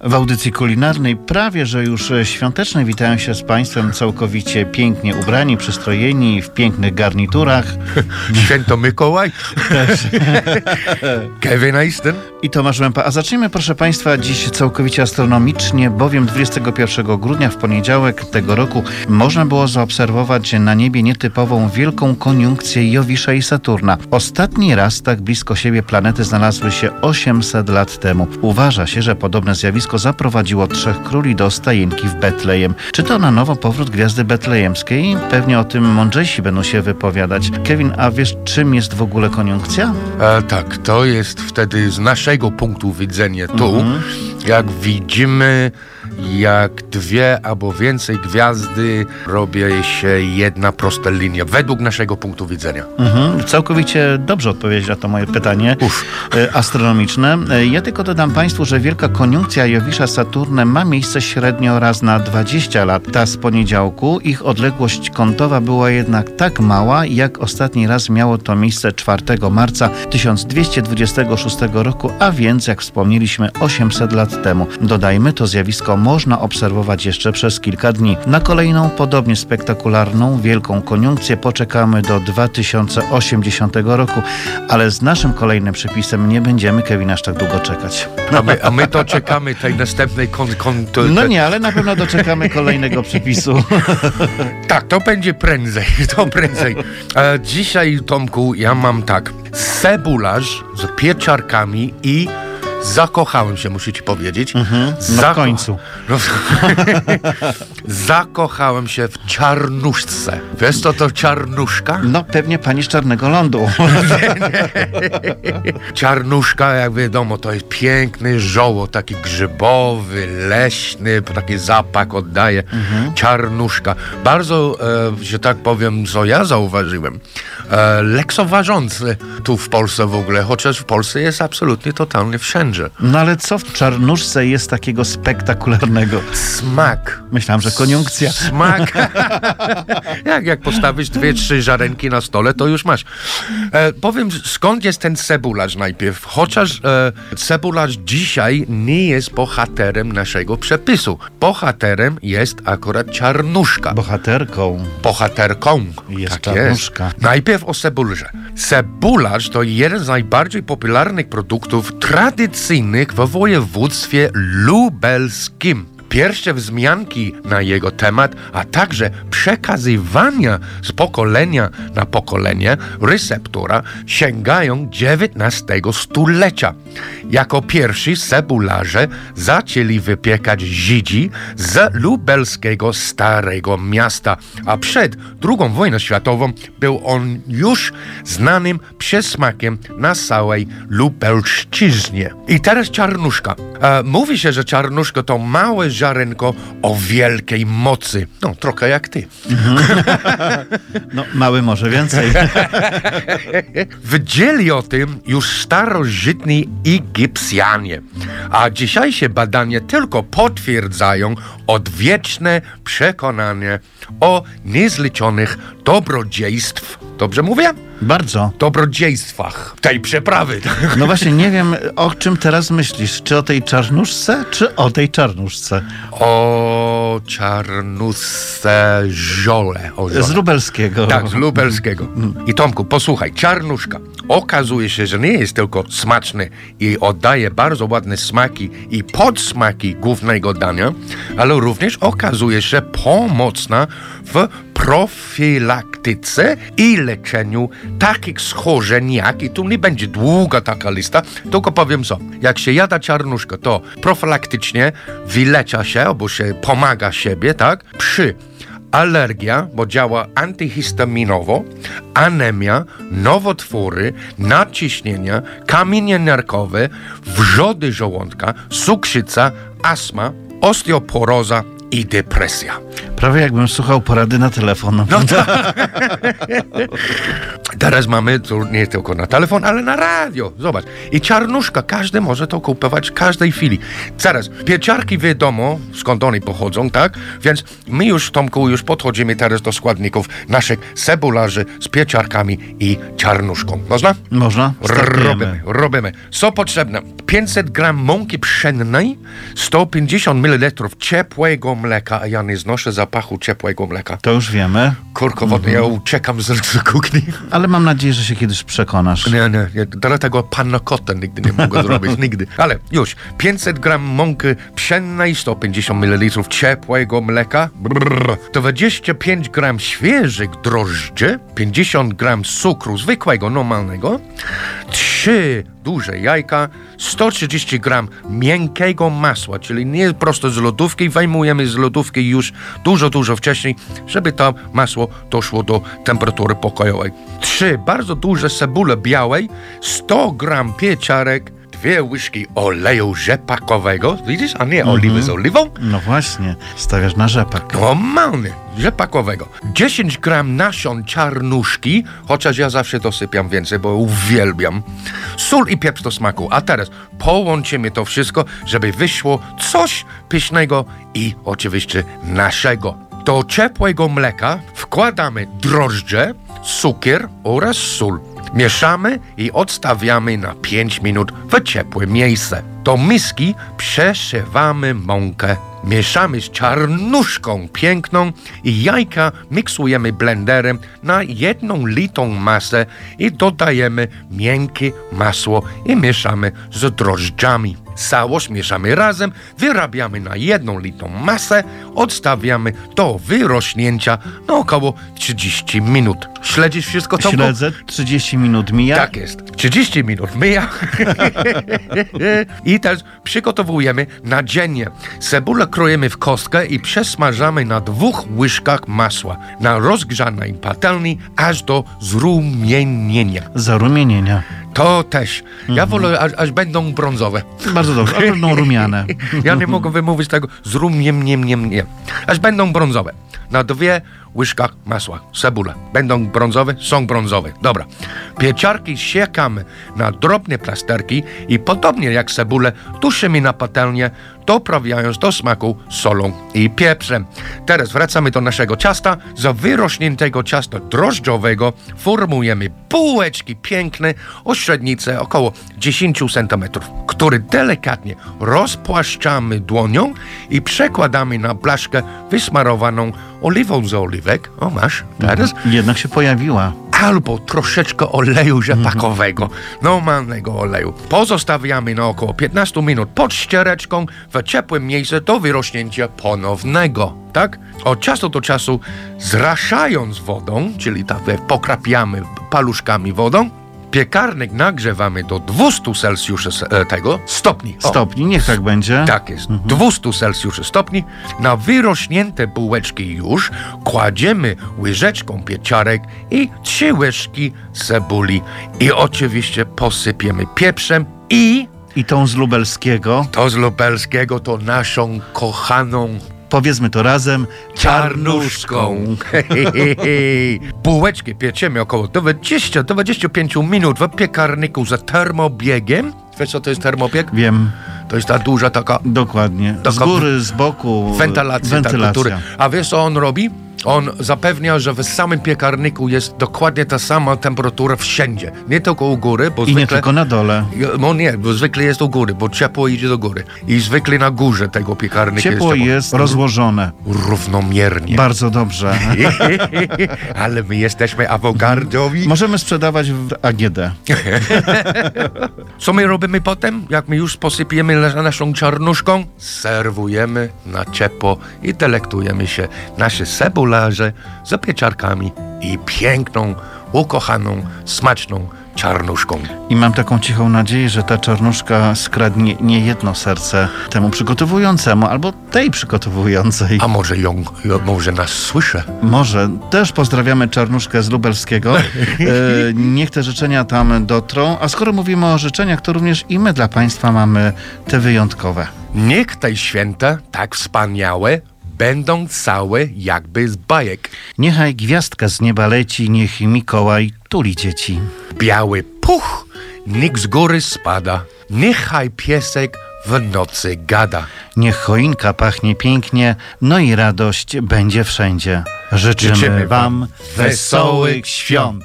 W audycji kulinarnej prawie, że już świątecznej witają się z Państwem całkowicie pięknie ubrani, przystrojeni w pięknych garniturach. Święto Mikołaj. Kevin Easton. I Tomasz Łępa. A zacznijmy, proszę Państwa, dziś całkowicie astronomicznie, bowiem 21 grudnia w poniedziałek tego roku można było zaobserwować na niebie nietypową wielką koniunkcję Jowisza i Saturna. Ostatni raz tak blisko siebie planety znalazły się 800 lat temu. Uważa się, że podobne zjawisko zaprowadziło trzech króli do stajenki w Betlejem. Czy to na nowo powrót gwiazdy betlejemskiej? Pewnie o tym mądrzejsi będą się wypowiadać. Kevin, a wiesz, czym jest w ogóle koniunkcja? Tak, to jest wtedy z naszego punktu widzenia tu, jak widzimy, jak dwie albo więcej gwiazdy robi się jedna prosta linia, według naszego punktu widzenia. Całkowicie dobrze odpowiedzieć na to moje pytanie astronomiczne. Ja tylko dodam Państwu, że wielka koniunkcja Jowisza z Saturnem ma miejsce średnio raz na 20 lat. Ta z poniedziałku, ich odległość kątowa była jednak tak mała, jak ostatni raz miało to miejsce 4 marca 1226 roku, a więc, jak wspomnieliśmy, 800 lat temu. Dodajmy, to zjawisko można obserwować jeszcze przez kilka dni. Na kolejną, podobnie spektakularną, wielką koniunkcję poczekamy do 2080 roku, ale z naszym kolejnym przepisem nie będziemy, Kevin, aż tak długo czekać. A my to czekamy tej następnej No nie, ale na pewno doczekamy kolejnego przepisu. Tak, to będzie prędzej, dzisiaj, Tomku, ja mam tak, cebularz z pieczarkami i zakochałem się, muszę ci powiedzieć. W końcu. Zakochałem się w czarnuszce. Wiesz, co to czarnuszka? No, pewnie pani z Czarnego Lądu. Czarnuszka, jak wiadomo, to jest piękny żołąd, taki grzybowy, leśny, taki zapach oddaje. Czarnuszka. Bardzo, że tak powiem, co ja zauważyłem, lekceważący tu w Polsce w ogóle, chociaż w Polsce jest absolutnie totalnie wszędzie. No ale co w czarnuszce jest takiego spektakularnego? Smak. Myślałem, że koniunkcja. Smak. Jak postawisz 2-3 żarenki na stole, to już masz. Powiem, skąd jest ten cebularz najpierw. Chociaż cebularz dzisiaj nie jest bohaterem naszego przepisu. Bohaterem jest akurat czarnuszka. Bohaterką. Jest tak czarnuszka. Jest. Najpierw o cebularze. Cebularz to jeden z najbardziej popularnych produktów tradycyjnych w województwie lubelskim. Pierwsze wzmianki na jego temat, a także przekazywania z pokolenia na pokolenie receptura sięgają XIX stulecia. Jako pierwsi cebularze zaczęli wypiekać Żydzi z lubelskiego Starego Miasta, a przed II wojną światową był on już znanym przysmakiem na całej Lubelszczyźnie. I teraz czarnuszka. Mówi się, że czarnuszka to małe ziarenko o wielkiej mocy. No, trochę jak ty. No, mały może więcej. Wiedzieli o tym już starożytni Egipcjanie, a dzisiejsze badania tylko potwierdzają odwieczne przekonanie o niezliczonych dobrodziejstw. Dobrze mówię? Bardzo. Dobrodziejstwach tej przeprawy. No właśnie, nie wiem, o czym teraz myślisz. Czy o tej czarnuszce, czy o tej czarnuszce? O czarnuszce żole. Z lubelskiego. Tak, z lubelskiego. I Tomku, posłuchaj, czarnuszka okazuje się, że nie jest tylko smaczny i oddaje bardzo ładne smaki i podsmaki głównego dania, ale również okazuje się pomocna w profilaktyce i leczeniu takich schorzeń jak, i tu nie będzie długa taka lista, tylko powiem co, jak się jada czarnuszkę, to profilaktycznie wylecza się, albo się pomaga siebie, tak, przy alergia, bo działa antyhistaminowo, anemia, nowotwory, nadciśnienia, kamienie nerkowe, wrzody żołądka, cukrzyca, astma, osteoporoza i depresja. Prawie jakbym słuchał porady na telefon. No tak. Teraz mamy to nie tylko na telefon, ale na radio. Zobacz. I czarnuszka, każdy może to kupować w każdej chwili. Zaraz, pieczarki wiadomo, skąd one pochodzą, tak? Więc my już, Tomku, podchodzimy teraz do składników naszych cebularzy z pieczarkami i czarnuszką. Można? Można. Robimy. Co potrzebne? 500 gram mąki pszennej, 150 ml ciepłego mleka, a ja nie znoszę zapachu ciepłego mleka. To już wiemy. Kurko wodne, ja uciekam z kuchni. Ale mam nadzieję, że się kiedyś przekonasz. Nie, dlatego panna cotta nigdy nie mogę zrobić, nigdy. Ale już, 500 gram mąki pszennej, 150 ml ciepłego mleka, 25 gram świeżych drożdży, 50 gram cukru zwykłego, normalnego, 3 duże jajka, 130 gram miękkiego masła, czyli nie prosto z lodówki, wyjmujemy z lodówki już dużo wcześniej, żeby to masło doszło do temperatury pokojowej. 3 bardzo duże cebule białej, 100 gram pieczarek, 2 łyżki oleju rzepakowego, widzisz, a nie oliwy z oliwą. No właśnie, stawiasz na rzepak. Normalny, rzepakowego. 10 gram nasion czarnuszki, chociaż ja zawsze dosypiam więcej, bo uwielbiam. Sól i pieprz do smaku. A teraz połączymy to wszystko, żeby wyszło coś pysznego i oczywiście naszego. Do ciepłego mleka wkładamy drożdże, cukier oraz sól. Mieszamy i odstawiamy na 5 minut w ciepłe miejsce. Do miski przeszywamy mąkę. Mieszamy z czarnuszką piękną i jajka miksujemy blenderem na 1 litą masę i dodajemy miękkie masło i mieszamy z drożdżami. Całość mieszamy razem, wyrabiamy na 1 litą masę, odstawiamy do wyrośnięcia na około 30 minut. Śledzisz wszystko, Tomku? Śledzę, 30 minut mija. Tak jest, 30 minut mija. I teraz przygotowujemy nadzienie. Cebulę kroimy w kostkę i przesmażamy na 2 łyżkach masła na rozgrzanej patelni aż do zrumienienia. Zarumienienia. To też. Ja wolę, aż będą brązowe. Bardzo dobrze, aż będą rumiane. Ja nie mogę wymówić tego nie. Aż będą brązowe. Na 2 łyżkach masła, cebule. Będą brązowe, są brązowe. Dobra. Pieczarki siekamy na drobne plasterki i podobnie jak cebulę duszymy na patelnię, doprawiając do smaku solą i pieprzem. Teraz wracamy do naszego ciasta. Z wyrośniętego ciasta drożdżowego formujemy bułeczki piękne o średnicy około 10 cm, które delikatnie rozpłaszczamy dłonią i przekładamy na blaszkę wysmarowaną oliwą z oliwek. O, masz teraz? Jednak się pojawiła. Albo troszeczkę oleju rzepakowego, normalnego oleju. Pozostawiamy na około 15 minut pod ściereczką w ciepłym miejscu do wyrośnięcia ponownego, tak? Od czasu do czasu zraszając wodą, czyli tak pokrapiamy paluszkami wodą, piekarnik nagrzewamy do 200 Celsjusza stopni. Stopni, niech tak będzie. Tak jest, 200 Celsjusza stopni. Na wyrośnięte bułeczki już kładziemy łyżeczką pieczarek i 3 łyżki cebuli. I oczywiście posypiemy pieprzem i tą z lubelskiego. to z lubelskiego, to naszą kochaną Powiedzmy to razem. czarnuszką. Bułeczki pieczemy około 20-25 minut w piekarniku z termobiegiem. Wiesz, co to jest termobieg? Wiem. To jest ta duża taka Dokładnie. Z góry, z boku. wentylacja. A wiesz, co on robi? On zapewnia, że w samym piekarniku jest dokładnie ta sama temperatura wszędzie. Nie tylko u góry, bo I zwykle... nie tylko na dole. No nie, bo zwykle jest u góry, bo ciepło idzie do góry. I zwykle na górze tego piekarnika Ciepło jest rozłożone. równomiernie. Bardzo dobrze. Ale my jesteśmy awangardowi. Możemy sprzedawać w AGD. Co my robimy potem? Jak my już posypiemy naszą czarnuszką? Serwujemy na ciepło i delektujemy się nasze cebularze z pieczarkami i piękną, ukochaną, smaczną czarnuszką. I mam taką cichą nadzieję, że ta czarnuszka skradnie nie jedno serce temu przygotowującemu, albo tej przygotowującej. A może nas słyszy? Może. Też pozdrawiamy czarnuszkę z lubelskiego. Niech te życzenia tam dotrą. A skoro mówimy o życzeniach, to również i my dla Państwa mamy te wyjątkowe. Niech te święta tak wspaniałe będą całe jakby z bajek. Niechaj gwiazdka z nieba leci, niech Mikołaj tuli dzieci. Biały puch, niech z góry spada, niechaj piesek w nocy gada. Niech choinka pachnie pięknie, no i radość będzie wszędzie. Życzymy wam wesołych świąt.